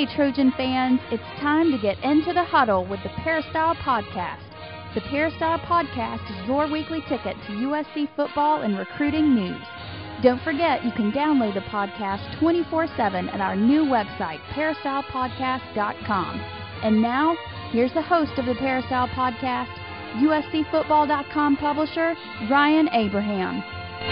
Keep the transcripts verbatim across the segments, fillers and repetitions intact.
Hey, Trojan fans, it's time to get into the huddle with the Peristyle Podcast. The Peristyle Podcast is your weekly ticket to U S C football and recruiting news. Don't forget you can download the podcast twenty-four seven at our new website, peristyle podcast dot com. And now, here's the host of the Peristyle Podcast, U S C football dot com publisher, Ryan Abraham.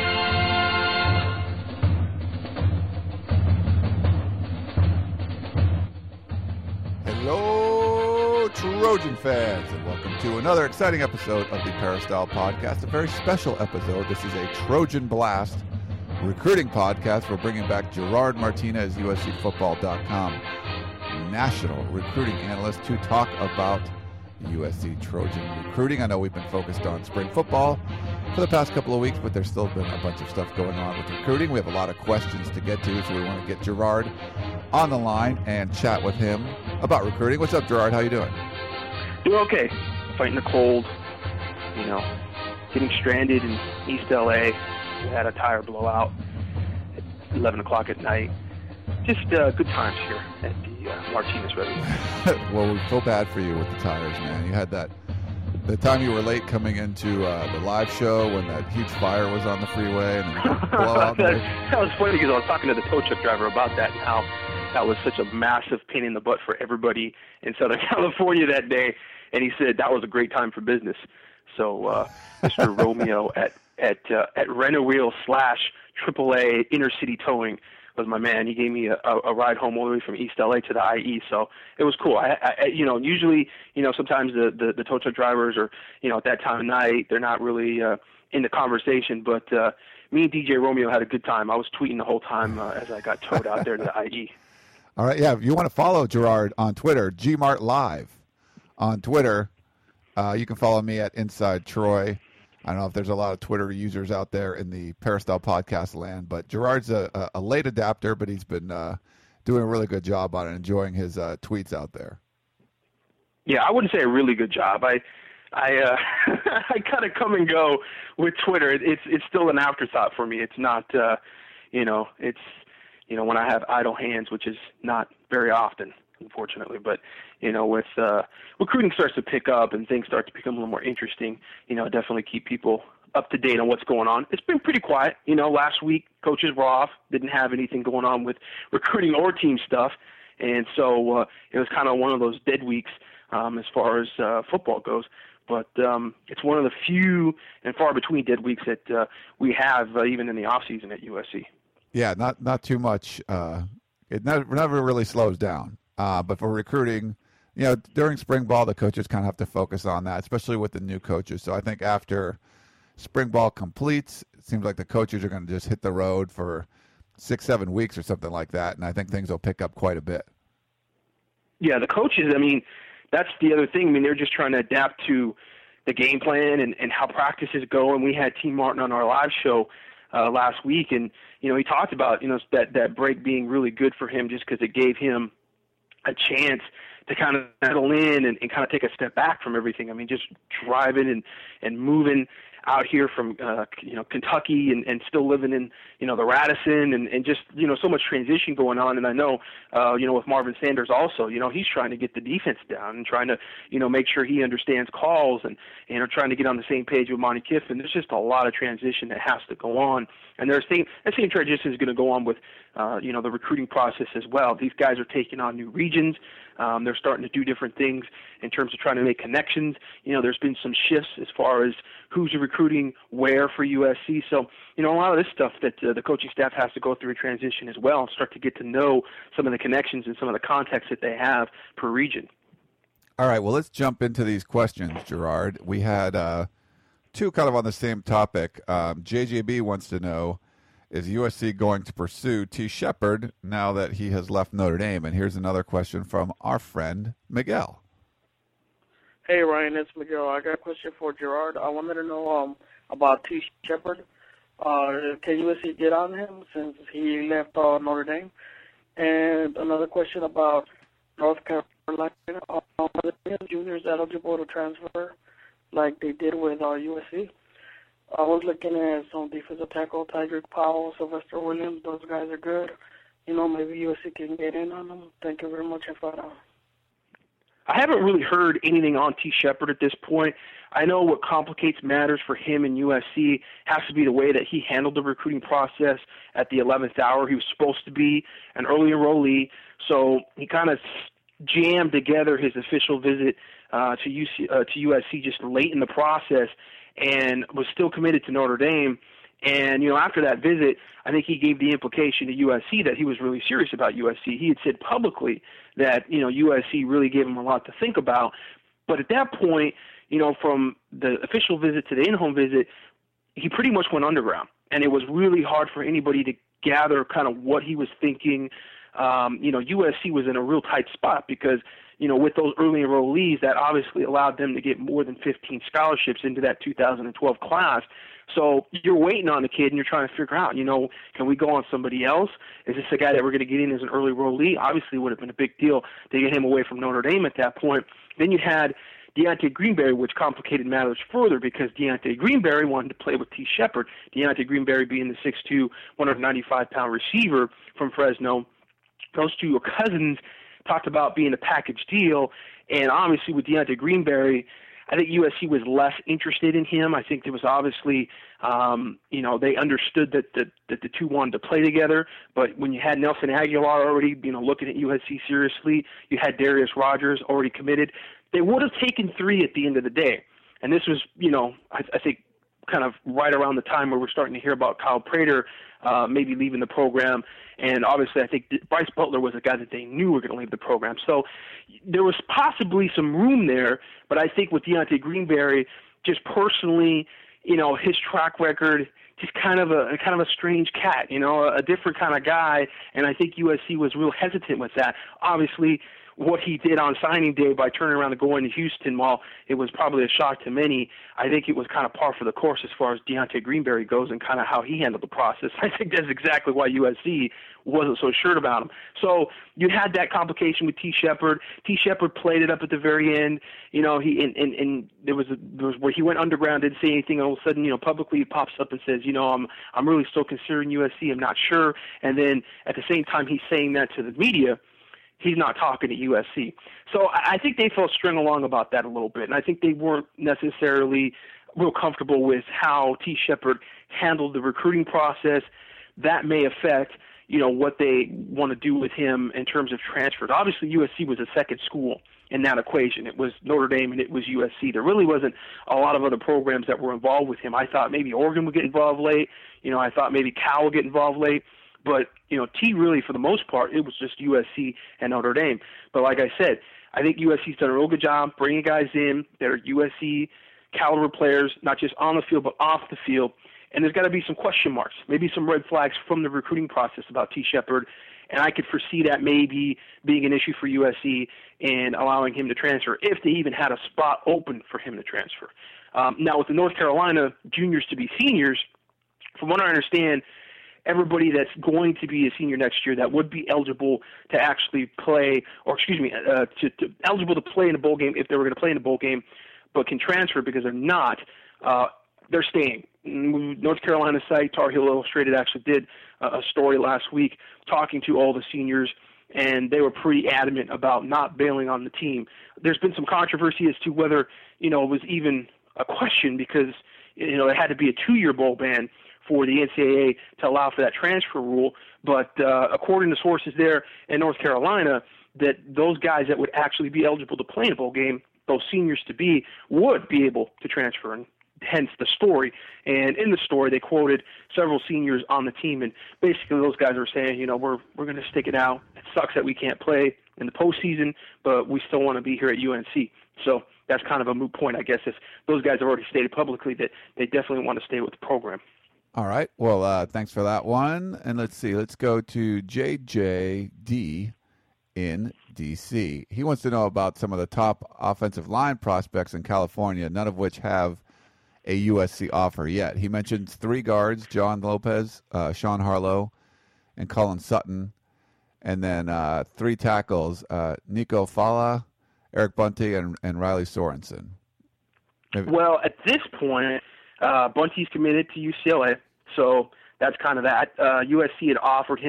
Hello, Trojan fans, and welcome to another exciting episode of the Peristyle Podcast, a very special episode. This is a Trojan Blast recruiting podcast. We're bringing back Gerard Martinez, U S C football dot com national recruiting analyst, to talk about U S C Trojan recruiting. I know we've been focused on spring football for the past couple of weeks, but there's still been a bunch of stuff going on with recruiting. We have a lot of questions to get to, so we want to get Gerard on the line and chat with him about recruiting. What's up, Gerard? How you doing? Doing okay. Fighting the cold, you know, getting stranded in East L A. We had a tire blowout at eleven o'clock at night. Just uh, good times here at the uh, Martinez Reservoir. Well, we feel bad for you with the tires, man. You had that, the time you were late coming into uh, the live show when that huge fire was on the freeway and then blowout. that, that was funny because I was talking to the tow truck driver about that and how that was such a massive pain in the butt for everybody in Southern California that day. And he said that was a great time for business. So uh, Mister Romeo at at uh, at Rent-A-Wheel slash triple A Inner City Towing was my man. He gave me a, a ride home all the way from East L A to the I E. So it was cool. I, I you know, usually, you know, sometimes the, the, the tow truck drivers are, you know, at that time of night, they're not really uh, in the conversation. But uh, me and D J Romeo had a good time. I was tweeting the whole time uh, as I got towed out there to the I E. All right, yeah, if you want to follow Gerard on Twitter, G Mart Live on Twitter. Uh, you can follow me at Inside Troy. I don't know if there's a lot of Twitter users out there in the Peristyle podcast land, but Gerard's a, a, a late adapter, but he's been uh, doing a really good job on it, enjoying his uh, tweets out there. Yeah, I wouldn't say a really good job. I I uh, I kind of come and go with Twitter. It's it's still an afterthought for me. It's not, uh, you know, it's, you know, when I have idle hands, which is not very often, unfortunately. But, you know, with uh, recruiting starts to pick up and things start to become a little more interesting, you know, definitely keep people up to date on what's going on. It's been pretty quiet. You know, last week coaches were off, didn't have anything going on with recruiting or team stuff. And so uh, it was kind of one of those dead weeks um, as far as uh, football goes. But um, it's one of the few and far between dead weeks that uh, we have uh, even in the off season at U S C. Yeah, not not too much. Uh, it never, never really slows down. Uh, but for recruiting, you know, during spring ball, the coaches kind of have to focus on that, especially with the new coaches. So I think after spring ball completes, it seems like the coaches are going to just hit the road for six, seven weeks or something like that. And I think things will pick up quite a bit. Yeah, the coaches, I mean, that's the other thing. I mean, they're just trying to adapt to the game plan and, and how practices go. And we had T. Martin on our live show Uh, last week, and you know he talked about you know that that break being really good for him just because it gave him a chance to kind of settle in and, and kind of take a step back from everything. I mean, just driving and and moving out here from uh, you know Kentucky and, and still living in you know the Radisson and, and just you know so much transition going on. And I know uh, you know with Marvin Sanders also, you know he's trying to get the defense down and trying to you know make sure he understands calls and you know trying to get on the same page with Monty Kiffin. There's just a lot of transition that has to go on, and there's same that same transition is going to go on with uh, you know the recruiting process as well. These guys are taking on new regions. Um, they're starting to do different things in terms of trying to make connections. You know, there's been some shifts as far as who's recruiting where for U S C. So, you know, a lot of this stuff that uh, the coaching staff has to go through a transition as well and start to get to know some of the connections and some of the context that they have per region. All right, well, let's jump into these questions, Gerard. We had uh, two kind of on the same topic. Um, J J B wants to know, is U S C going to pursue T. Shepard now that he has left Notre Dame? And here's another question from our friend Miguel. Hey, Ryan, it's Miguel. I got a question for Gerard. I wanted to know um, about T. Shepard. Uh, can U S C get on him since he left uh, Notre Dame? And another question about North Carolina. Um, are the juniors eligible to transfer like they did with uh, U S C? I was looking at some defensive tackle, Tydrick Powell, Sylvester Williams. Those guys are good. you know, maybe U S C can get in on him. Thank you very much, F R L. I haven't really heard anything on T. Shepard at this point. I know what complicates matters for him in U S C has to be the way that he handled the recruiting process at the eleventh hour. He was supposed to be an early enrollee, so he kind of jammed together his official visit uh, to, U C, uh, to U S C just late in the process and was still committed to Notre Dame. And, you know, after that visit, I think he gave the implication to U S C that he was really serious about U S C. He had said publicly that, you know, U S C really gave him a lot to think about. But at that point, you know, from the official visit to the in-home visit, he pretty much went underground. And it was really hard for anybody to gather kind of what he was thinking. Um, you know, U S C was in a real tight spot because, you know, with those early enrollees, that obviously allowed them to get more than fifteen scholarships into that two thousand twelve class. So you're waiting on the kid and you're trying to figure out, you know, can we go on somebody else? Is this a guy that we're going to get in as an early enrollee? Obviously it would have been a big deal to get him away from Notre Dame at that point. Then you had Deontay Greenberry, which complicated matters further because Deontay Greenberry wanted to play with T. Shepard. Deontay Greenberry being the six two, one hundred ninety-five pound receiver from Fresno. Those two are cousins, talked about being a package deal. And obviously with Deontay Greenberry, I think U S C was less interested in him. I think there was obviously, um, you know, they understood that the, that the two wanted to play together. But when you had Nelson Aguilar already, you know, looking at U S C seriously, you had Darius Rogers already committed, they would have taken three at the end of the day. And this was, you know, I, I think kind of right around the time where we're starting to hear about Kyle Prater uh, maybe leaving the program. And obviously I think Bryce Butler was a guy that they knew were going to leave the program. So there was possibly some room there, but I think with Deontay Greenberry, just personally, you know, his track record, just kind of a kind of a strange cat, you know, a different kind of guy, and I think U S C was real hesitant with that. Obviously, what he did on signing day by turning around and going to Houston, while it was probably a shock to many, I think it was kind of par for the course as far as Deontay Greenberry goes and kind of how he handled the process. I think that's exactly why U S C wasn't so sure about him. So you had that complication with T. Shepard. T. Shepard played it up at the very end. You know, he and, and, and there was a, there was where he went underground, didn't say anything. All of a sudden, you know, publicly he pops up and says, you know, I'm I'm really still considering U S C. I'm not sure. And then at the same time, he's saying that to the media. He's not talking to U S C. So I think they felt string along about that a little bit, and I think they weren't necessarily real comfortable with how T. Shepard handled the recruiting process. That may affect, you know, what they want to do with him in terms of transfers. Obviously, U S C was a second school in that equation. It was Notre Dame and it was U S C. There really wasn't a lot of other programs that were involved with him. I thought maybe Oregon would get involved late. You know, I thought maybe Cal would get involved late. But, you know, T really, for the most part, it was just U S C and Notre Dame. But like I said, I think U S C's done a real good job bringing guys in that are U S C caliber players, not just on the field but off the field. And there's got to be some question marks, maybe some red flags from the recruiting process about T. Shepard. And I could foresee that maybe being an issue for U S C and allowing him to transfer if they even had a spot open for him to transfer. Um, now, with the North Carolina juniors to be seniors, from what I understand, everybody that's going to be a senior next year that would be eligible to actually play, or excuse me, uh, to, to eligible to play in a bowl game if they were going to play in a bowl game, but can transfer because they're not, uh, they're staying. North Carolina site, Tar Heel Illustrated, actually did a story last week talking to all the seniors, and they were pretty adamant about not bailing on the team. There's been some controversy as to whether, you know, it was even a question because, you know, it had to be a two-year bowl ban for the N C double A to allow for that transfer rule. But uh, according to sources there in North Carolina, that those guys that would actually be eligible to play in a bowl game, those seniors to be, would be able to transfer, and hence the story. And in the story, they quoted several seniors on the team, and basically those guys were saying, you know, we're we're going to stick it out. It sucks that we can't play in the postseason, but we still want to be here at U N C. So that's kind of a moot point, I guess, if those guys have already stated publicly that they definitely want to stay with the program. All right. Well, uh, thanks for that one. And let's see. Let's go to J J D in D C. He wants to know about some of the top offensive line prospects in California, none of which have a U S C offer yet. He mentions three guards, John Lopez, uh, Sean Harlow, and Colin Sutton, and then uh, three tackles, uh, Nico Fala, Eric Bunty, and, and Riley Sorensen. Maybe. Well, at this point, Uh, Bunty's committed to U C L A, so that's kind of that. Uh, U S C had offered him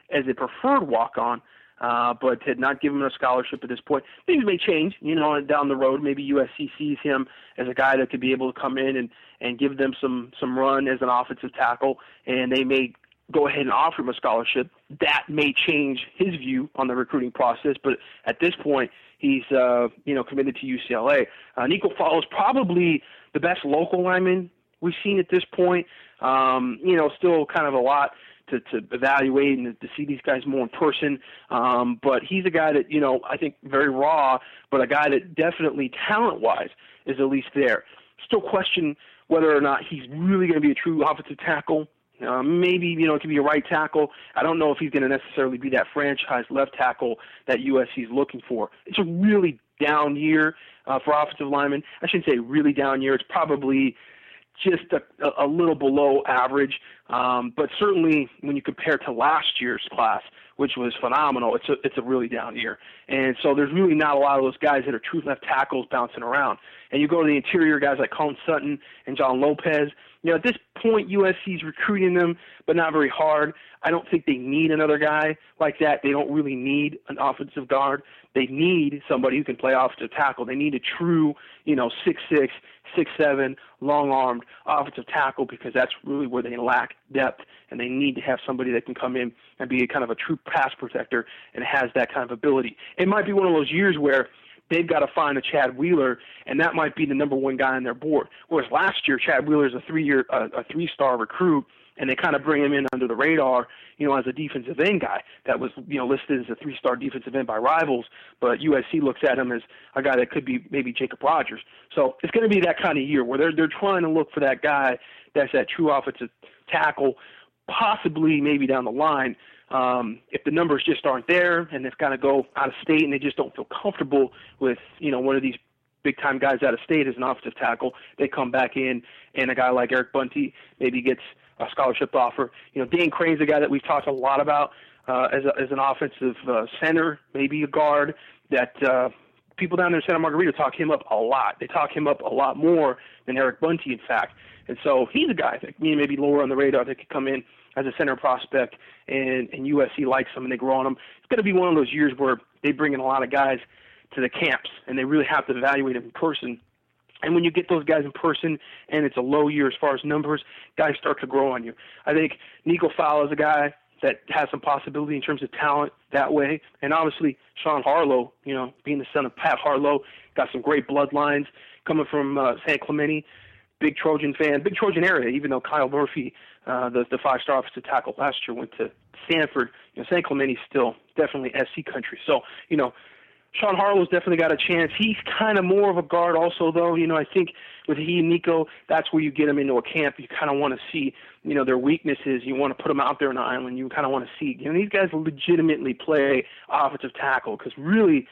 as a preferred walk-on, uh, but had not given him a scholarship at this point. Things may change, you know, down the road. Maybe U S C sees him as a guy that could be able to come in and, and give them some, some run as an offensive tackle, and they may go ahead and offer him a scholarship. That may change his view on the recruiting process, but at this point, he's uh, you know committed to U C L A. Uh, Nico Falah is probably the best local lineman we've seen at this point. Um, you know, still kind of a lot to, to evaluate and to see these guys more in person. Um, but he's a guy that, you know, I think very raw, but a guy that definitely talent-wise is at least there. Still question whether or not he's really going to be a true offensive tackle. Uh, maybe, you know, it could be a right tackle. I don't know if he's going to necessarily be that franchise left tackle that U S C is looking for. It's a really down year uh, for offensive linemen. I shouldn't say really down year. It's probably just a, a little below average. Um, but certainly when you compare to last year's class, which was phenomenal, it's a, it's a really down year. And so there's really not a lot of those guys that are true left tackles bouncing around. And you go to the interior guys like Colin Sutton and John Lopez. You know, at this point, U S C's recruiting them, but not very hard. I don't think they need another guy like that. They don't really need an offensive guard. They need somebody who can play offensive tackle. They need a true, you know, six six, six seven, long-armed offensive tackle, because that's really where they lack depth, and they need to have somebody that can come in and be a kind of a true pass protector and has that kind of ability. It might be one of those years where they've got to find a Chad Wheeler, and that might be the number one guy on their board. Whereas last year, Chad Wheeler is a three-year, uh, a three-star recruit, and they kind of bring him in under the radar, you know, as a defensive end guy that was, you know, listed as a three-star defensive end by Rivals, but U S C looks at him as a guy that could be maybe Jacob Rogers. So it's going to be that kind of year where they're they're trying to look for that guy that's that true offensive tackle, possibly maybe down the line. Um, if the numbers just aren't there and they've got to go out of state and they just don't feel comfortable with, you know, one of these big-time guys out of state as an offensive tackle, they come back in, and a guy like Eric Bunty maybe gets a scholarship offer. You know, Dan Crane's a guy that we've talked a lot about uh, as, a, as an offensive uh, center, maybe a guard, that uh, people down there in Santa Margarita talk him up a lot. They talk him up a lot more than Eric Bunty, in fact. And so he's a guy that, you know, maybe lower on the radar that could come in as a center prospect, and, and U S C likes him and they grow on him. It's going to be one of those years where they bring in a lot of guys to the camps, and they really have to evaluate them in person. And when you get those guys in person and it's a low year as far as numbers, guys start to grow on you. I think Nico Falah is a guy that has some possibility in terms of talent that way. And obviously Sean Harlow, you know, being the son of Pat Harlow, got some great bloodlines coming from uh, San Clemente. Big Trojan fan, big Trojan area, even though Kyle Murphy, uh, the, the five-star offensive tackle last year, went to Stanford. You know, San Clemente's still definitely S C country. So, you know, Sean Harlow's definitely got a chance. He's kind of more of a guard also, though. You know, I think with he and Nico, that's where you get them into a camp. You kind of want to see, you know, their weaknesses. You want to put them out there on the island. You kind of want to see, you know, these guys legitimately play offensive tackle, because really,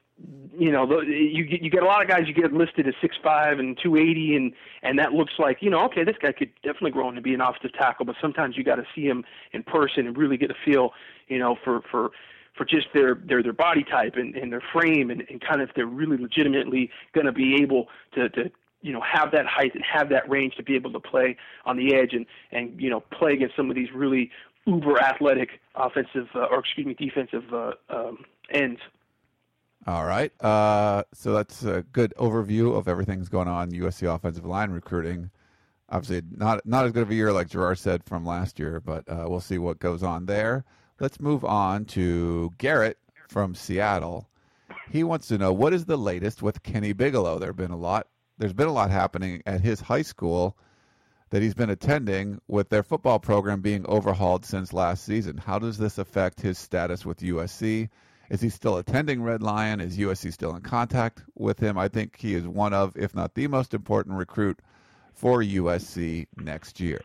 you know, you get, you get a lot of guys you get listed as six five and two eighty, and, and that looks like, you know, okay, this guy could definitely grow into be an offensive tackle, but sometimes you got to see him in person and really get a feel, you know, for, for, for just their, their, their body type and, and their frame, and, and kind of if they're really legitimately going to be able to, to, you know, have that height and have that range to be able to play on the edge and, and you know, play against some of these really uber athletic offensive, uh, or excuse me, defensive uh, um, ends. All right. Uh, so that's a good overview of everything that's going on in U S C offensive line recruiting. Obviously, not not as good of a year like Gerard said from last year, but uh, we'll see what goes on there. Let's move on to Garrett from Seattle. He wants to know, what is the latest with Kenny Bigelow? There've been a lot. There's been a lot happening at his high school that he's been attending, with their football program being overhauled since last season. How does this affect his status with U S C? Is he still attending Red Lion? Is U S C still in contact with him? I think he is one of, if not the most important recruit for U S C next year.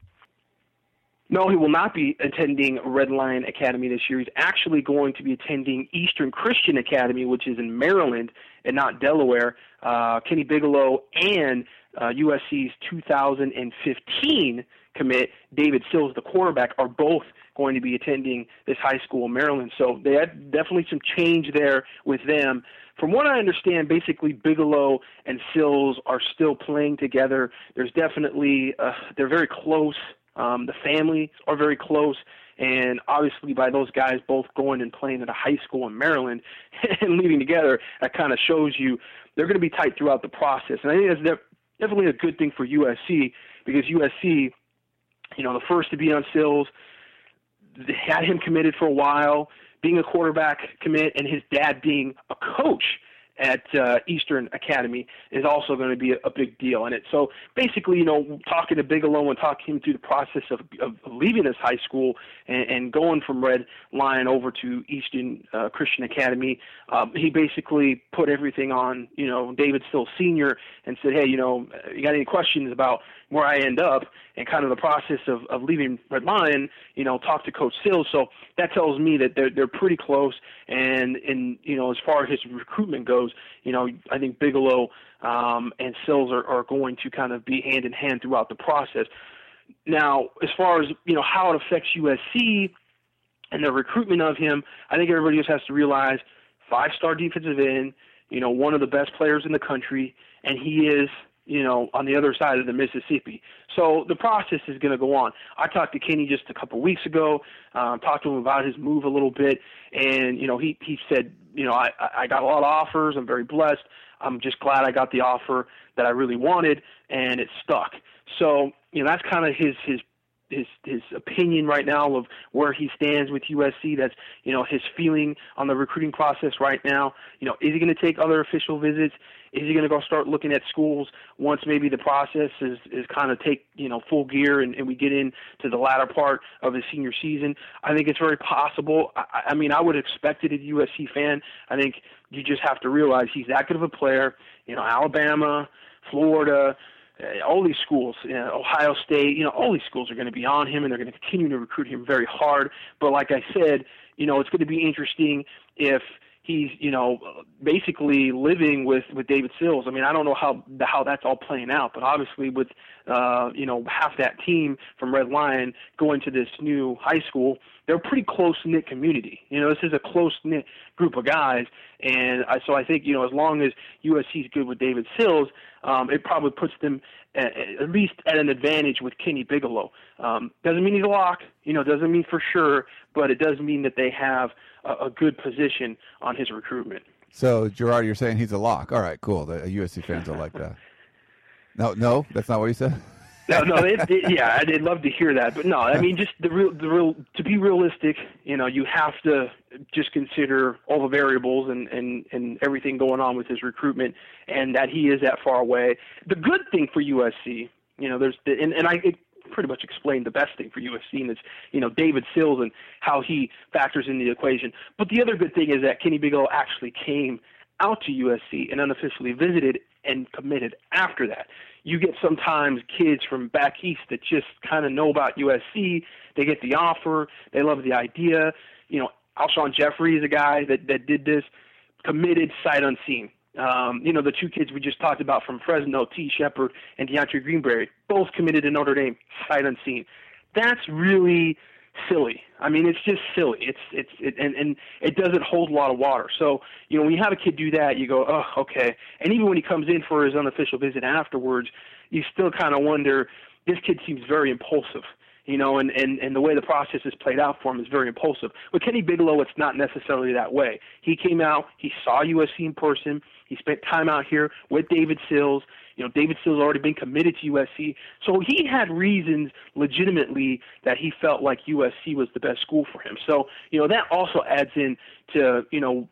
No, he will not be attending Red Lion Academy this year. He's actually going to be attending Eastern Christian Academy, which is in Maryland and not Delaware. Uh, Kenny Bigelow and uh, U S C's two thousand fifteen commit, David Sills, the quarterback, are both going to be attending this high school in Maryland. So they had definitely some change there with them. From what I understand, basically Bigelow and Sills are still playing together. There's definitely, uh, they're very close. Um, the families are very close, And obviously by those guys both going and playing at a high school in Maryland and leaving together, that kind of shows you they're going to be tight throughout the process. And I think that's definitely a good thing for U S C, because U S C, you know, the first to be on Sills, they had him committed for a while, being a quarterback commit, and his dad being a coach at uh, Eastern Academy is also going to be a, a big deal in it. So basically, you know, talking to Bigelow and talking him through the process of, of leaving his high school and, and going from Red Lion over to Eastern uh, Christian Academy, um, he basically put everything on, you know, David Sills Senior and said, hey, you know, you got any questions about where I end up and kind of the process of, of leaving Red Lion, you know, talk to Coach Sills. So that tells me that they're they're pretty close. And, and you know, as far as his recruitment goes, you know, I think Bigelow um, and Sills are, are going to kind of be hand in hand throughout the process. Now, as far as, you know, how it affects U S C and the recruitment of him, I think everybody just has to realize five-star defensive end, you know, one of the best players in the country, and he is, you know, on the other side of the Mississippi. So the process is going to go on. I talked to Kenny just a couple of weeks ago, um, talked to him about his move a little bit, and, you know, he, he said, you know, I, I got a lot of offers. I'm very blessed. I'm just glad I got the offer that I really wanted, and it stuck. So, you know, that's kind of his, his, his, his opinion right now of where he stands with U S C. That's, you know, his feeling on the recruiting process right now. You know, is he going to take other official visits? Is he going to go start looking at schools once maybe the process is, is kind of take, you know, full gear and, and we get into the latter part of his senior season? I think it's very possible. I, I mean, I would expect it as a U S C fan. I think you just have to realize he's that good of a player. You know, Alabama, Florida, uh, all these schools, you know, Ohio State, you know, all these schools are going to be on him, and they're going to continue to recruit him very hard. But like I said, you know, it's going to be interesting if he's, you know, basically living with, with David Sills. I mean, I don't know how how that's all playing out, but obviously with, uh, you know, half that team from Red Lion going to this new high school, they're a pretty close-knit community. You know, this is a close-knit group of guys, and I, so I think, you know, as long as U S C is good with David Sills, um, it probably puts them at, at least at an advantage with Kenny Bigelow. Um, doesn't mean he's a lock, you know, doesn't mean for sure, but it does mean that they have a, a good position on his recruitment. So, Gerard, you're saying he's a lock. All right, cool. The U S C fans will like that. No, no, that's not what you said? No, no, it, it, yeah, I'd love to hear that, but no, I mean, just the real, the real. To be realistic, you know, you have to just consider all the variables and, and, and everything going on with his recruitment, and that he is that far away. The good thing for U S C, you know, there's the, and, and I it pretty much explained the best thing for U S C, and it's, you know, David Sills and how he factors in the equation. But the other good thing is that Kenny Bigelow actually came out to U S C and unofficially visited and committed after that. You get sometimes kids from back east that just kind of know about U S C. They get the offer. They love the idea. You know, Alshon Jeffrey is a guy that, that did this, committed sight unseen. Um, you know, the two kids we just talked about from Fresno, T. Shepard and DeAndre Greenberry, both committed to Notre Dame, sight unseen. That's really silly. I mean, it's just silly. It's it's it, and and it doesn't hold a lot of water. So, you know, when you have a kid do that, you go, oh, okay. And even when he comes in for his unofficial visit afterwards, you still kind of wonder, this kid seems very impulsive, you know, and, and, and the way the process is played out for him is very impulsive. With Kenny Bigelow, it's not necessarily that way. He came out, he saw U S C in person, he spent time out here with David Sills. You know, David Sills already been committed to U S C. So he had reasons legitimately that he felt like U S C was the best school for him. So, you know, that also adds in to, you know,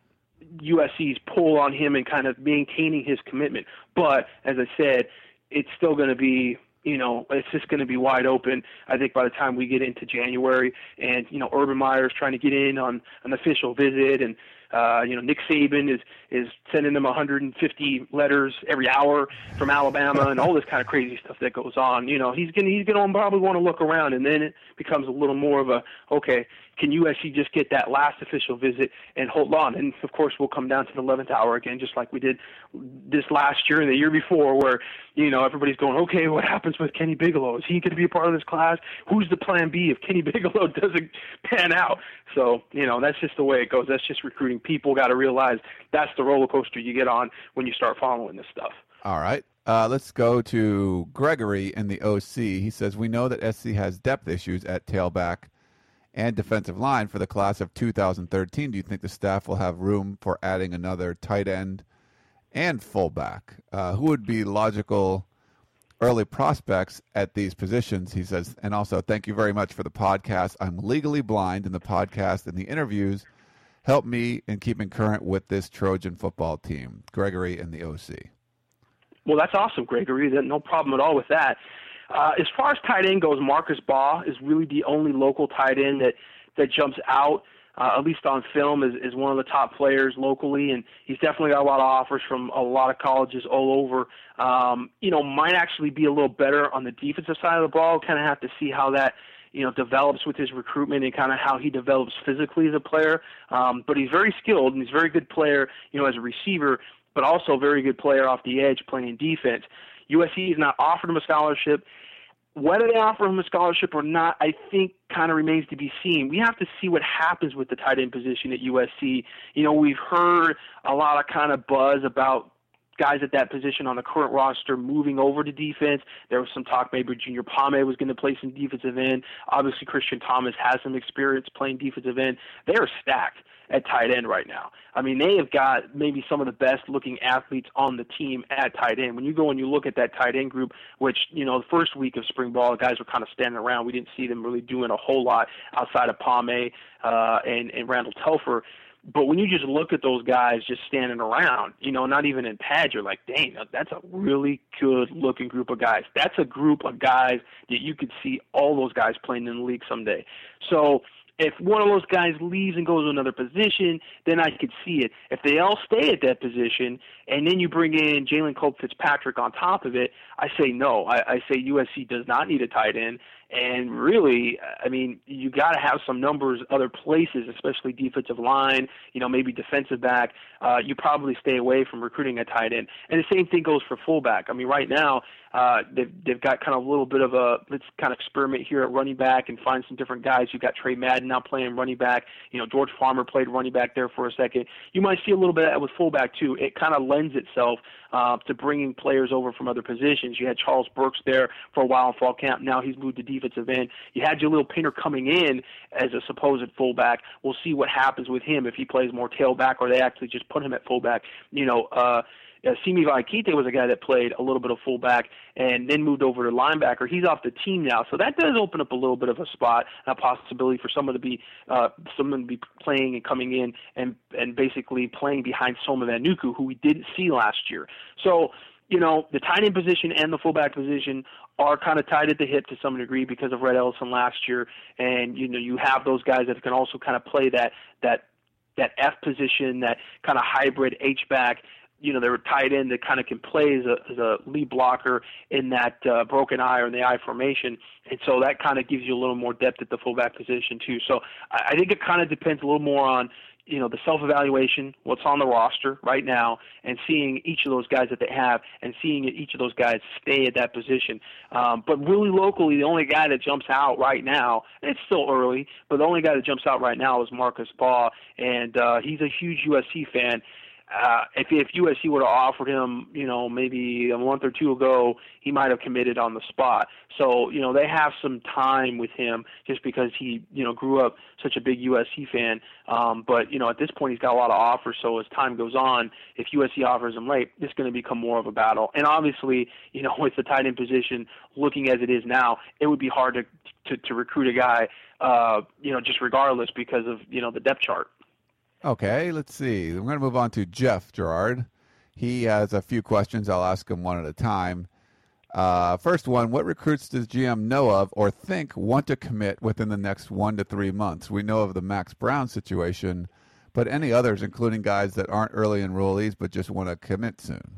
U S C's pull on him and kind of maintaining his commitment. But, as I said, it's still going to be, you know, it's just going to be wide open, I think, by the time we get into January. And, you know, Urban Meyer's trying to get in on an official visit, and, uh, you know, Nick Saban is, is sending them one hundred fifty letters every hour from Alabama and all this kind of crazy stuff that goes on. You know, he's going to he's going to probably want to look around, and then it becomes a little more of a, okay, can U S C just get that last official visit and hold on? And, of course, we'll come down to the eleventh hour again, just like we did this last year and the year before, where, you know, everybody's going, okay, what happens with Kenny Bigelow? Is he going to be a part of this class? Who's the plan B if Kenny Bigelow doesn't pan out? So, you know, that's just the way it goes. That's just recruiting. People got to realize that's the roller coaster you get on when you start following this stuff. All right. Uh, let's go to Gregory in the O C. He says, we know that S C has depth issues at tailback and defensive line for the class of two thousand thirteen. Do you think the staff will have room for adding another tight end and fullback? Uh, who would be logical early prospects at these positions? He says, and also, thank you very much for the podcast. I'm legally blind, and the podcast and the interviews help me in keeping current with this Trojan football team. Gregory and the O C. Well, that's awesome, Gregory. No problem at all with that. Uh, as far as tight end goes, Marcus Baugh is really the only local tight end that, that jumps out, uh, at least on film, is, is one of the top players locally, and he's definitely got a lot of offers from a lot of colleges all over. Um, you know, might actually be a little better on the defensive side of the ball. Kind of have to see how that, you know, develops with his recruitment and kind of how he develops physically as a player. Um, but he's very skilled, and he's a very good player, you know, as a receiver, but also a very good player off the edge playing defense. U S C has not offered him a scholarship. Whether they offer him a scholarship or not, I think kind of remains to be seen. We have to see what happens with the tight end position at U S C. You know, we've heard a lot of kind of buzz about guys at that position on the current roster moving over to defense. There was some talk maybe Junior Palme was going to play some defensive end. Obviously, Christian Thomas has some experience playing defensive end. They are stacked at tight end right now. I mean, they have got maybe some of the best-looking athletes on the team at tight end. When you go and you look at that tight end group, which, you know, the first week of spring ball, guys were kind of standing around. We didn't see them really doing a whole lot outside of Palme uh, and, and Randall Telfer. But when you just look at those guys just standing around, you know, not even in pads, you're like, dang, that's a really good-looking group of guys. That's a group of guys that you could see all those guys playing in the league someday. So if one of those guys leaves and goes to another position, then I could see it. If they all stay at that position, and then you bring in Jalen Cope Fitzpatrick on top of it, I say no. I, I say U S C does not need a tight end. And really, I mean, you got to have some numbers other places, especially defensive line, you know, maybe defensive back. Uh, you probably stay away from recruiting a tight end. And the same thing goes for fullback. I mean, right now, uh, they've, they've got kind of a little bit of a, let's kind of experiment here at running back and find some different guys. You've got Trey Madden now playing running back. You know, George Farmer played running back there for a second. You might see a little bit of that with fullback, too. It kind of lends itself uh, to bringing players over from other positions. You had Charles Burks there for a while in fall camp. Now he's moved to defensive end. You had Jaleel Pinner coming in as a supposed fullback. We'll see what happens with him if he plays more tailback or they actually just put him at fullback. You know, uh, uh, Simi Vaikite was a guy that played a little bit of fullback and then moved over to linebacker. He's off the team now, so that does open up a little bit of a spot, a possibility for someone to be uh, someone to be playing and coming in and and basically playing behind Soma Vanuku, who we didn't see last year. So, you know, the tight end position and the fullback position are kind of tied at the hip to some degree because of Red Ellison last year, and you know you have those guys that can also kind of play that that that F position, that kind of hybrid H back. You know, they're tight end that kind of can play as a, as a lead blocker in that uh, broken eye or in the I formation. And so that kind of gives you a little more depth at the fullback position too. So I, I think it kind of depends a little more on, you know, the self-evaluation, what's on the roster right now, and seeing each of those guys that they have and seeing each of those guys stay at that position. Um, but really locally, the only guy that jumps out right now, and it's still early, but the only guy that jumps out right now is Marcus Baugh, and uh, he's a huge U S C fan. Uh, if, if U S C would have offered him, you know, maybe a month or two ago, he might have committed on the spot. So, you know, they have some time with him just because he, you know, grew up such a big U S C fan. Um, but, you know, at this point, he's got a lot of offers. So as time goes on, if U S C offers him late, it's going to become more of a battle. And obviously, you know, with the tight end position looking as it is now, it would be hard to to, to recruit a guy, uh, you know, just regardless because of, you know, the depth chart. Okay, let's see. I'm going to move on to Jeff Gerard. He has a few questions. I'll ask him one at a time. Uh, first one, what recruits does G M know of or think want to commit within the next one to three months? We know of the Max Brown situation, but any others, including guys that aren't early enrollees but just want to commit soon?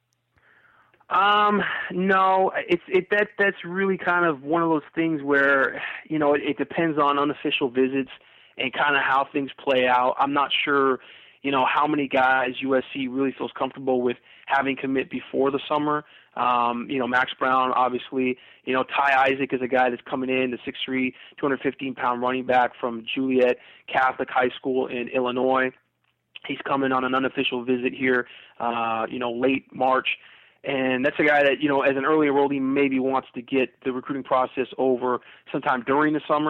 Um, no, it's it that that's really kind of one of those things where, you know, it, it depends on unofficial visits and kind of how things play out. I'm not sure, you know, how many guys U S C really feels comfortable with having commit before the summer. Um, you know, Max Brown, obviously, you know, Ty Isaac is a guy that's coming in, the six three, two hundred fifteen pound running back from Juliet Catholic High School in Illinois. He's coming on an unofficial visit here, uh, you know, late March. And that's a guy that, you know, as an early enrollee maybe wants to get the recruiting process over sometime during the summer.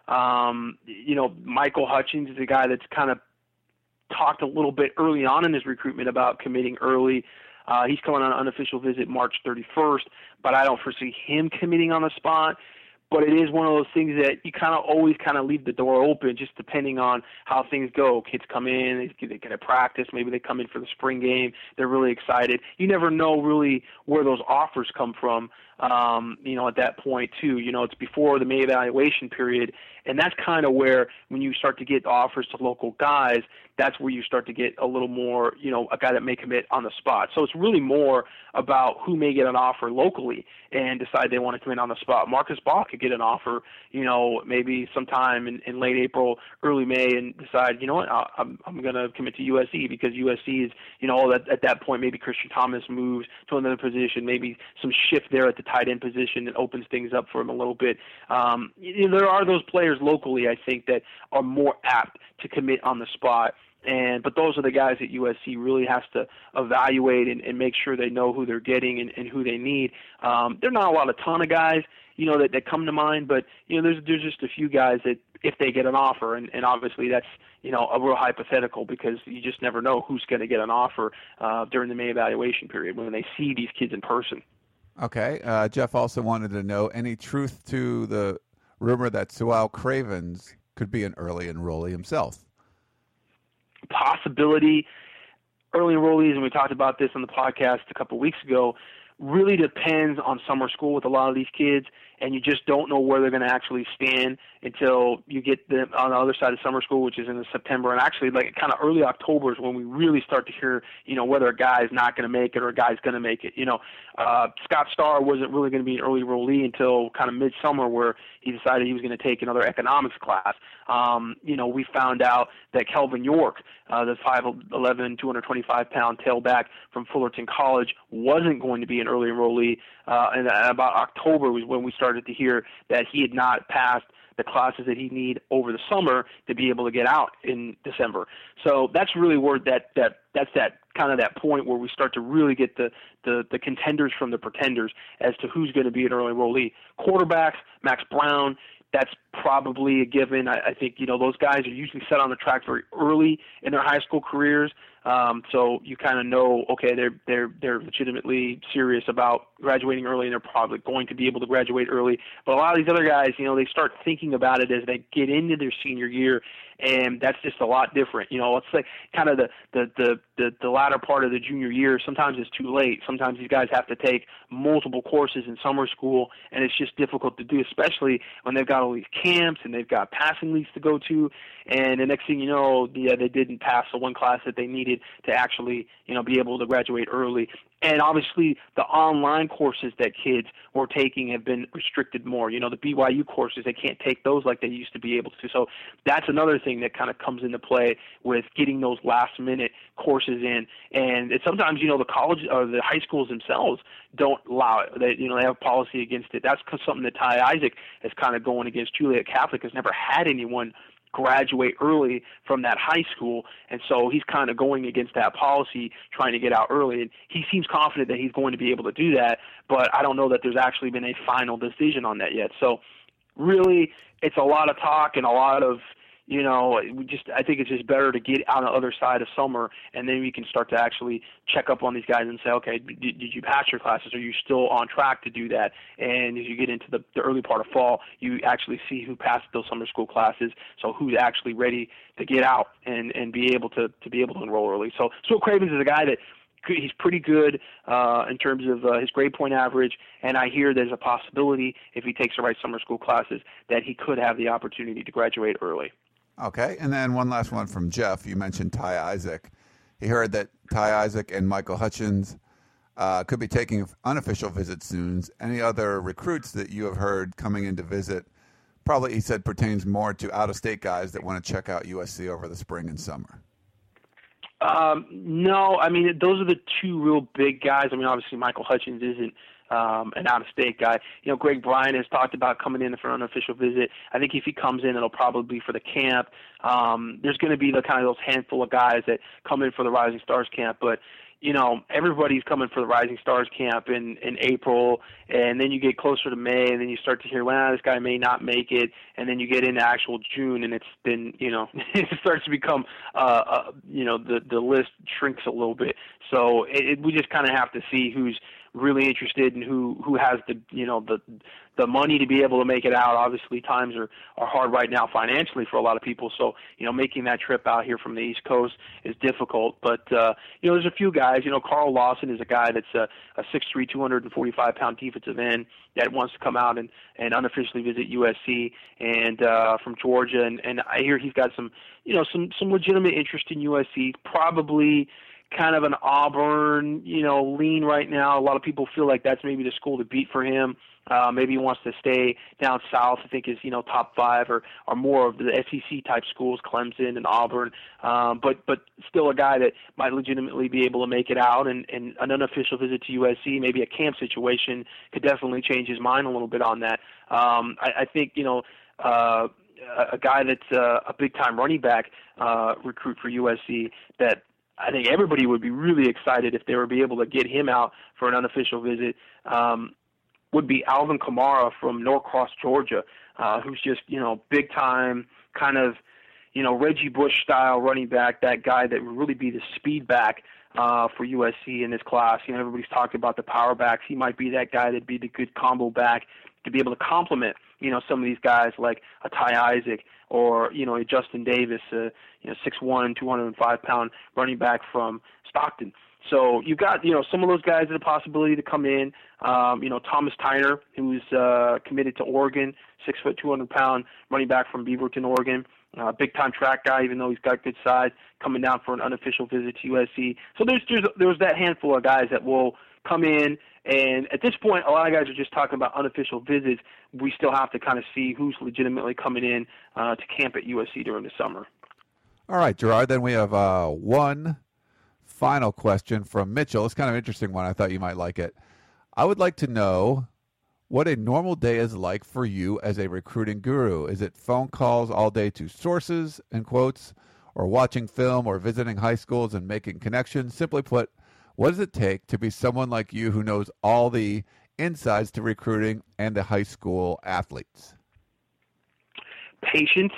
Um, you know, Michael Hutchins is a guy that's kind of talked a little bit early on in his recruitment about committing early. Uh, he's coming on an unofficial visit March thirty-first, but I don't foresee him committing on the spot. But it is one of those things that you kind of always kind of leave the door open, just depending on how things go. Kids come in, they, they get a practice, maybe they come in for the spring game, they're really excited. You never know really where those offers come from, um, you know, at that point too. You know, it's before the May evaluation period, and that's kind of where when you start to get offers to local guys, that's where you start to get a little more, you know, a guy that may commit on the spot. So it's really more about who may get an offer locally and decide they want to commit on the spot. Marcus Bach could get an offer, you know, maybe sometime in, in late April, early May, and decide, you know what, I, I'm I'm going to commit to U S C because U S C is, you know, at, at that point maybe Christian Thomas moves to another position, maybe some shift there at the tight end position that opens things up for him a little bit. Um, you know, there are those players locally, I think, that are more apt to commit on the spot. And but those are the guys that U S C really has to evaluate and, and make sure they know who they're getting and, and who they need. Um, there are not a lot, a ton of guys, you know, that, that come to mind, but you know, there's there's just a few guys that if they get an offer, and, and obviously that's, you know, a real hypothetical because you just never know who's going to get an offer uh, during the May evaluation period when they see these kids in person. Okay. Uh, Jeff also wanted to know any truth to the rumor that Sewell Cravens could be an early enrollee himself. Possibility. Early enrollees, and we talked about this on the podcast a couple of weeks ago, really depends on summer school with a lot of these kids, and you just don't know where they're going to actually stand until you get them on the other side of summer school, which is in September. And actually, like kind of early October is when we really start to hear, you know, whether a guy's not going to make it or a guy's going to make it. You know, uh, Scott Starr wasn't really going to be an early enrollee until kind of midsummer, where he decided he was going to take another economics class. Um, you know, we found out that Kelvin York, uh, the five eleven, two hundred twenty-five pound tailback from Fullerton College, wasn't going to be an early enrollee. Uh, and about October was when we started to hear that he had not passed the classes that he need over the summer to be able to get out in December. So that's really where that, that that's that kind of that point where we start to really get the, the, the contenders from the pretenders as to who's going to be an early enrollee. Quarterbacks, Max Brown, that's probably a given. I, I think, you know, those guys are usually set on the track very early in their high school careers. Um, so you kind of know, okay, they're they're they're legitimately serious about graduating early, and they're probably going to be able to graduate early. But a lot of these other guys, you know, they start thinking about it as they get into their senior year, and that's just a lot different. You know, let's say kind of the the the the, the latter part of the junior year. Sometimes it's too late. Sometimes these guys have to take multiple courses in summer school, and it's just difficult to do, especially when they've got all these camps and they've got passing leagues to go to. And the next thing you know, yeah, they didn't pass the one class that they needed to actually, you know, be able to graduate early. And obviously the online courses that kids were taking have been restricted more. You know, the B Y U courses, they can't take those like they used to be able to. So that's another thing that kind of comes into play with getting those last minute courses in. And it's sometimes, you know, the college or the high schools themselves don't allow it. They, you know, they have policy against it. That's something that Ty Isaac is kind of going against. Juliet Catholic has never had anyone graduate early from that high school, and so he's kind of going against that policy, trying to get out early. And he seems confident that he's going to be able to do that, but I don't know that there's actually been a final decision on that yet. So really, it's a lot of talk and a lot of, you know, we just I think it's just better to get on the other side of summer, and then we can start to actually check up on these guys and say, okay, did, did you pass your classes? Are you still on track to do that? And as you get into the, the early part of fall, you actually see who passed those summer school classes, so who's actually ready to get out and, and be able to, to be able to enroll early. So Sewell Cravens is a guy that he's pretty good uh, in terms of uh, his grade point average, and I hear there's a possibility if he takes the right summer school classes that he could have the opportunity to graduate early. Okay, and then one last one from Jeff. You mentioned Ty Isaac. He heard that Ty Isaac and Michael Hutchins uh, could be taking unofficial visits soon. Any other recruits that you have heard coming in to visit? Probably, he said, pertains more to out-of-state guys that want to check out U S C over the spring and summer. Um, no, I mean, those are the two real big guys. I mean, obviously Michael Hutchins isn't um, an out-of-state guy. You know, Greg Bryan has talked about coming in for an unofficial visit. I think if he comes in, it'll probably be for the camp. Um, there's going to be the kind of those handful of guys that come in for the Rising Stars camp, but you know, everybody's coming for the Rising Stars camp in, in April, and then you get closer to May, and then you start to hear, well, this guy may not make it, and then you get into actual June, and it's been, you know, it starts to become, uh, uh, you know, the, the list shrinks a little bit. So it, it, we just kind of have to see who's really interested and who, who has the, you know, the the money to be able to make it out. Obviously, times are, are hard right now financially for a lot of people. So, you know, making that trip out here from the East Coast is difficult. But, uh, you know, there's a few guys. You know, Carl Lawson is a guy that's a, a six three, two hundred forty-five pound defensive end that wants to come out and, and unofficially visit U S C and uh, from Georgia. And, and I hear he's got some, you know, some, some legitimate interest in U S C, probably kind of an Auburn, you know, lean right now. A lot of people feel like that's maybe the school to beat for him. Uh, maybe he wants to stay down south. I think is, you know, top five or, or more of the S E C type schools, Clemson and Auburn. Um, but but still a guy that might legitimately be able to make it out. And, and an unofficial visit to U S C, maybe a camp situation, could definitely change his mind a little bit on that. Um, I, I think, you know, uh, a guy that's uh, a big time running back uh, recruit for U S C that I think everybody would be really excited if they were be able to get him out for an unofficial visit. Um, would be Alvin Kamara from Norcross, Georgia, uh, who's just, you know, big time kind of, you know, Reggie Bush style running back, that guy that would really be the speed back uh, for U S C in this class. You know, everybody's talking about the power backs. He might be that guy that'd be the good combo back to be able to complement, you know, some of these guys like a Ty Isaac or, you know, a Justin Davis, uh, you know, six one, two hundred five pound running back from Stockton. So you've got, you know, some of those guys that have a possibility to come in. Um, you know, Thomas Tyner, who's uh, committed to Oregon, six foot, two hundred pound running back from Beaverton, Oregon. Uh, big time track guy, even though he's got good size, coming down for an unofficial visit to U S C. So there's there's there's that handful of guys that will come in. And at this point, a lot of guys are just talking about unofficial visits. We still have to kind of see who's legitimately coming in uh, to camp at U S C during the summer. All right, Gerard. Then we have uh, one final question from Mitchell. It's kind of an interesting one. I thought you might like it. I would like to know what a normal day is like for you as a recruiting guru. Is it phone calls all day to sources, in quotes, or watching film or visiting high schools and making connections? Simply put, what does it take to be someone like you who knows all the insides to recruiting and the high school athletes? Patience.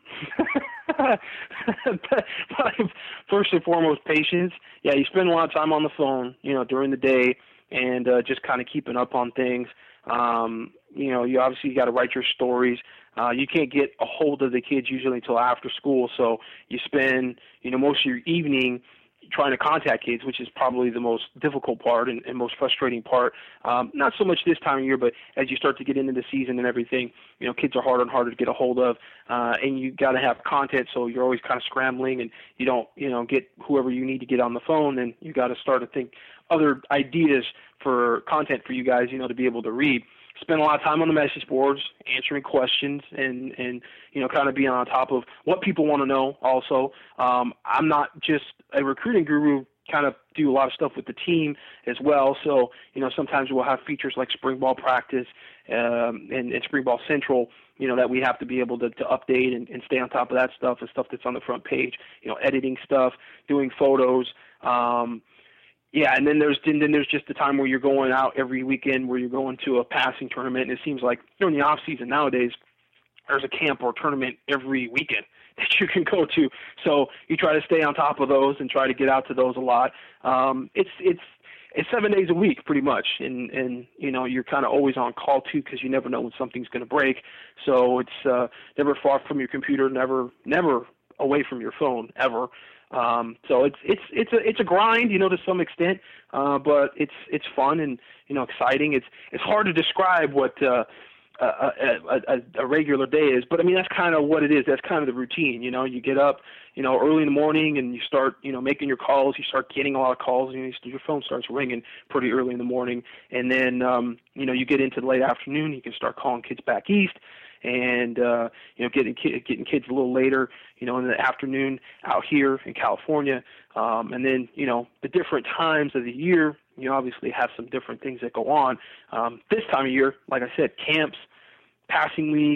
First and foremost, patience. Yeah, you spend a lot of time on the phone, you know, during the day, and uh, just kind of keeping up on things. Um, you know, you obviously got to write your stories. Uh, you can't get a hold of the kids usually until after school, so you spend, you know, most of your evening trying to contact kids, which is probably the most difficult part and, and most frustrating part. Um, not so much this time of year, but as you start to get into the season and everything, you know, kids are harder and harder to get a hold of, uh, and you got to have content, so you're always kind of scrambling, and you don't, you know, get whoever you need to get on the phone, and you got to start to think other ideas for content for you guys, you know, to be able to read. Spend a lot of time on the message boards, answering questions, and, and you know, kind of being on top of what people want to know also. Um, I'm not just a recruiting guru, kind of do a lot of stuff with the team as well. So, you know, sometimes we'll have features like spring ball practice um, and, and spring ball central, you know, that we have to be able to, to update and, and stay on top of that stuff and stuff that's on the front page, you know, editing stuff, doing photos, um, Yeah, and then there's and then there's just the time where you're going out every weekend, where you're going to a passing tournament, and it seems like during the off season nowadays, there's a camp or tournament every weekend that you can go to. So you try to stay on top of those and try to get out to those a lot. Um, it's it's it's seven days a week pretty much, and and you know you're kind of always on call too, because you never know when something's going to break. So it's uh, never far from your computer, never never away from your phone ever. Um, so it's it's it's a it's a grind, you know, to some extent, uh, but it's it's fun and you know exciting. It's it's hard to describe what uh, a, a, a, a regular day is, but I mean that's kind of what it is. That's kind of the routine. You know, you get up, you know, early in the morning and you start, you know, making your calls. You start getting a lot of calls, and you, your phone starts ringing pretty early in the morning, and then um, you know you get into the late afternoon. You can start calling kids back east. And, uh, you know, getting, getting kids a little later, you know, in the afternoon out here in California. Um, and then, you know, the different times of the year, you obviously have some different things that go on. Um, this time of year, like I said, camps, passing leagues,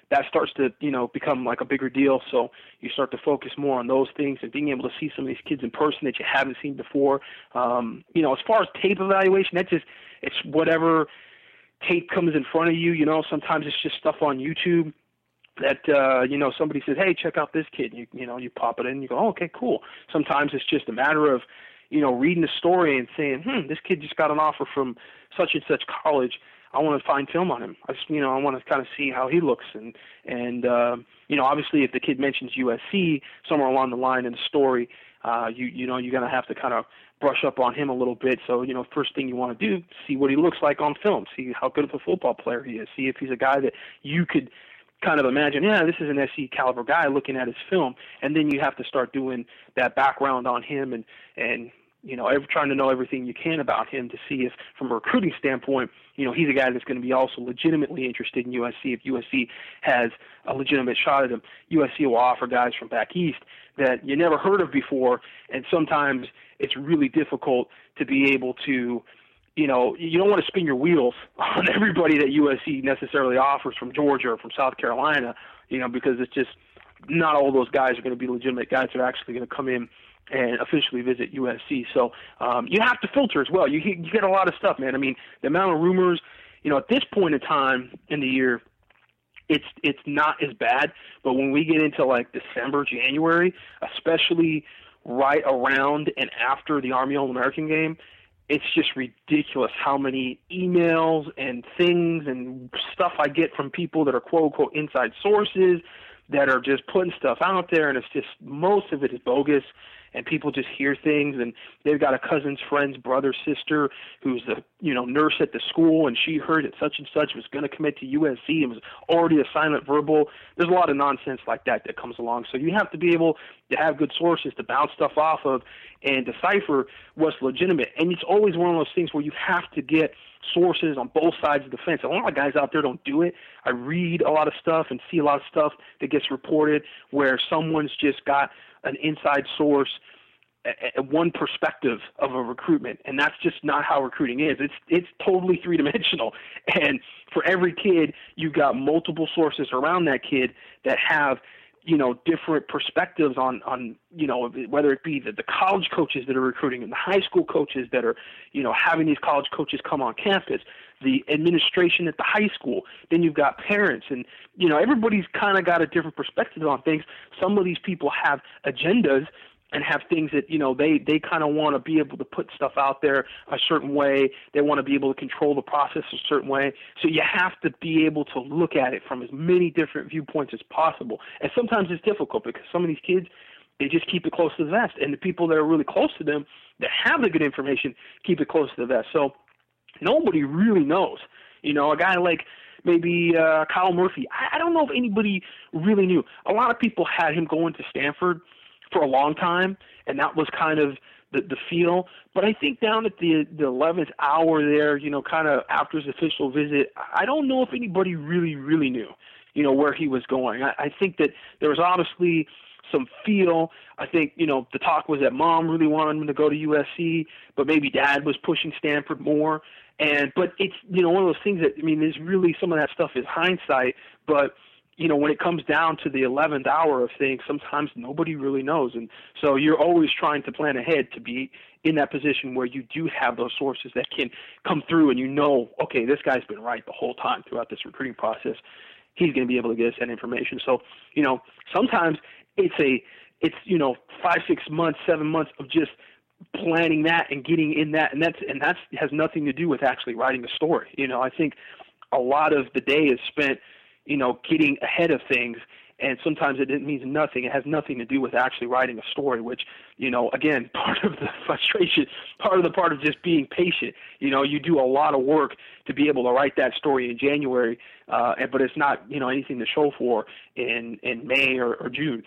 that starts to, you know, become like a bigger deal. So you start to focus more on those things and being able to see some of these kids in person that you haven't seen before. Um, you know, as far as tape evaluation, that's just, it's whatever tape comes in front of you. You know, sometimes it's just stuff on YouTube that, uh, you know, somebody says, hey, check out this kid. You, you know, you pop it in and you go, oh, okay, cool. Sometimes it's just a matter of, you know, reading the story and saying, hmm, this kid just got an offer from such and such college. I want to find film on him. I just, you know, I want to kind of see how he looks. And, and uh, you know, obviously if the kid mentions U S C somewhere along the line in the story, uh, you, you know, you're going to have to kind of brush up on him a little bit. So, you know, first thing you want to do, see what he looks like on film, see how good of a football player he is, see if he's a guy that you could kind of imagine, yeah, this is an S C caliber guy looking at his film. And then you have to start doing that background on him and, and, you know, every, trying to know everything you can about him to see if, from a recruiting standpoint, you know, he's a guy that's going to be also legitimately interested in U S C. If U S C has a legitimate shot at him, U S C will offer guys from back east that you never heard of before, and sometimes it's really difficult to be able to, you know, you don't want to spin your wheels on everybody that U S C necessarily offers from Georgia or from South Carolina, you know, because it's just not all those guys are going to be legitimate guys that are actually going to come in and officially visit U S C. So um, you have to filter as well. You, you get a lot of stuff, man. I mean, the amount of rumors, you know, at this point in time in the year, it's it's not as bad. But when we get into like December, January, especially right around and after the Army All-American game, it's just ridiculous how many emails and things and stuff I get from people that are quote-unquote inside sources that are just putting stuff out there, and it's just most of it is bogus. And people just hear things, and they've got a cousin's friend's brother, sister, who's the, you know, nurse at the school, and she heard that such and such was going to commit to U S C and was already a silent verbal. There's a lot of nonsense like that that comes along. So you have to be able to have good sources to bounce stuff off of and decipher what's legitimate. And it's always one of those things where you have to get sources on both sides of the fence. A lot of guys out there don't do it. I read a lot of stuff and see a lot of stuff that gets reported where someone's just got an inside source, a, a one perspective of a recruitment, and that's just not how recruiting is. It's it's totally three-dimensional, and for every kid, you've got multiple sources around that kid that have, you know, different perspectives on, on you know, whether it be the, the college coaches that are recruiting and the high school coaches that are, you know, having these college coaches come on campus, the administration at the high school, then you've got parents, and, you know, everybody's kind of got a different perspective on things. Some of these people have agendas and have things that, you know, they, they kind of want to be able to put stuff out there a certain way. They want to be able to control the process a certain way. So you have to be able to look at it from as many different viewpoints as possible. And sometimes it's difficult because some of these kids, they just keep it close to the vest. And the people that are really close to them that have the good information keep it close to the vest. So nobody really knows. You know, a guy like maybe uh, Kyle Murphy, I, I don't know if anybody really knew. A lot of people had him going to Stanford for a long time, and that was kind of the, the feel. But I think down at the the eleventh hour there, you know, kind of after his official visit, I don't know if anybody really, really knew, you know, where he was going. I, I think that there was obviously some feel. I think, you know, the talk was that mom really wanted him to go to U S C, but maybe dad was pushing Stanford more. And but it's, you know, one of those things that, I mean, there's really some of that stuff is hindsight, but you know, when it comes down to the eleventh hour of things, sometimes nobody really knows. And so you're always trying to plan ahead to be in that position where you do have those sources that can come through and you know, okay, this guy's been right the whole time throughout this recruiting process. He's going to be able to get us that information. So, you know, sometimes it's a, it's, you know, five, six months, seven months of just planning that and getting in that. And that's, and that's has nothing to do with actually writing a story. You know, I think a lot of the day is spent, you know, getting ahead of things, and sometimes it means nothing. It has nothing to do with actually writing a story, which, you know, again, part of the frustration, part of the part of just being patient. You know, you do a lot of work to be able to write that story in January, uh, but it's not, you know, anything to show for in, in May or, or June.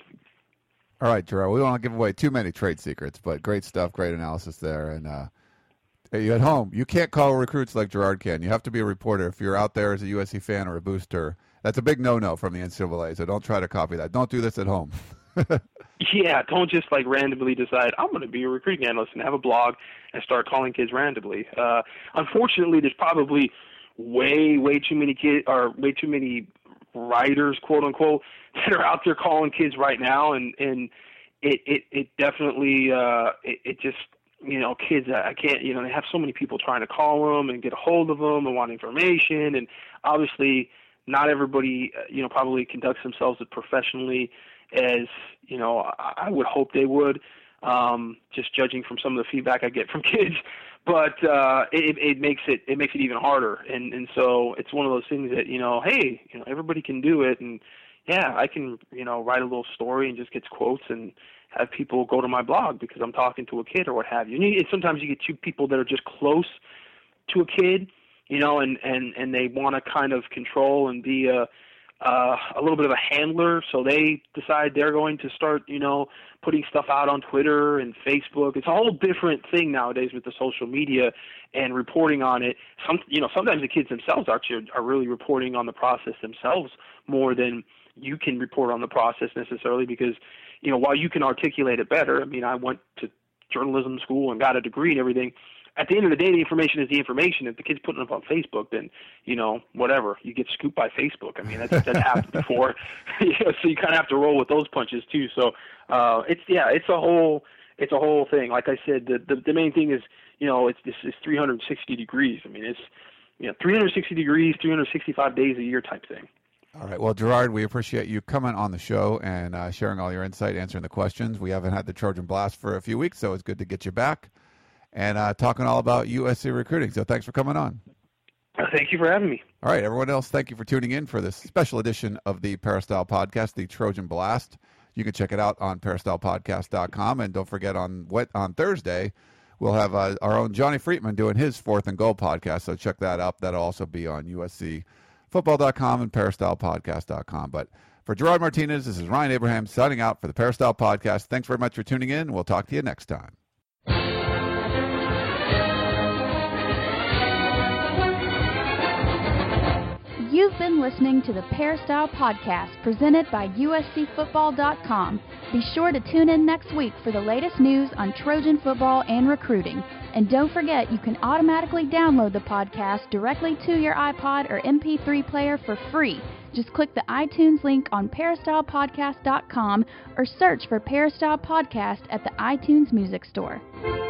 All right, Gerard, we don't want to give away too many trade secrets, but great stuff, great analysis there. And uh, you at home, you can't call recruits like Gerard can. You have to be a reporter. If you're out there as a U S C fan or a booster, that's a big no-no from the N C double A, so don't try to copy that. Don't do this at home. Yeah, don't just like randomly decide, I'm going to be a recruiting analyst and have a blog and start calling kids randomly. Uh, unfortunately, there's probably way, way too many kids or way too many writers, quote unquote, that are out there calling kids right now, and and it it, it definitely uh, it, it just you know kids I can't you know they have so many people trying to call them and get a hold of them and want information, and obviously not everybody you know probably conducts themselves as professionally as you know I, I would hope they would, um, just judging from some of the feedback I get from kids. But uh, it, it makes it it makes it even harder, and and so it's one of those things that you know, hey, you know, everybody can do it, and yeah, I can you know write a little story and just get quotes and have people go to my blog because I'm talking to a kid or what have you. And, you, and sometimes you get two people that are just close to a kid, you know, and and and they want to kind of control and be a uh, a little bit of a handler, so they decide they're going to start, you know, putting stuff out on Twitter and Facebook. It's a whole different thing nowadays with the social media and reporting on it. Some, you know, sometimes the kids themselves actually are really reporting on the process themselves more than you can report on the process necessarily because, you know, while you can articulate it better, I mean, I went to journalism school and got a degree and everything. At the end of the day, the information is the information. If the kid's putting it up on Facebook, then, you know, whatever. You get scooped by Facebook. I mean, that's, that's happened before. You know, so you kind of have to roll with those punches, too. So, uh, it's, yeah, it's a whole, it's a whole thing. Like I said, the, the, the main thing is, you know, it's this is three hundred sixty degrees. I mean, it's, you know, three hundred sixty degrees, three hundred sixty-five days a year type thing. All right. Well, Gerard, we appreciate you coming on the show and uh, sharing all your insight, answering the questions. We haven't had the Trojan Blast for a few weeks, so it's good to get you back and uh, talking all about U S C recruiting. So thanks for coming on. Uh, thank you for having me. All right, everyone else, thank you for tuning in for this special edition of the Peristyle Podcast, the Trojan Blast. You can check it out on peristyle podcast dot com. And don't forget, on what on Thursday, we'll have uh, our own Johnny Friedman doing his Fourth and Goal podcast. So check that out. That'll also be on U S C football dot com and peristyle podcast dot com. But for Gerard Martinez, this is Ryan Abraham signing out for the Peristyle Podcast. Thanks very much for tuning in. We'll talk to you next time. You've been listening to the Peristyle Podcast presented by U S C football dot com. Be sure to tune in next week for the latest news on Trojan football and recruiting. And don't forget, you can automatically download the podcast directly to your iPod or M P three player for free. Just click the iTunes link on peristyle podcast dot com or search for Peristyle Podcast at the iTunes Music Store.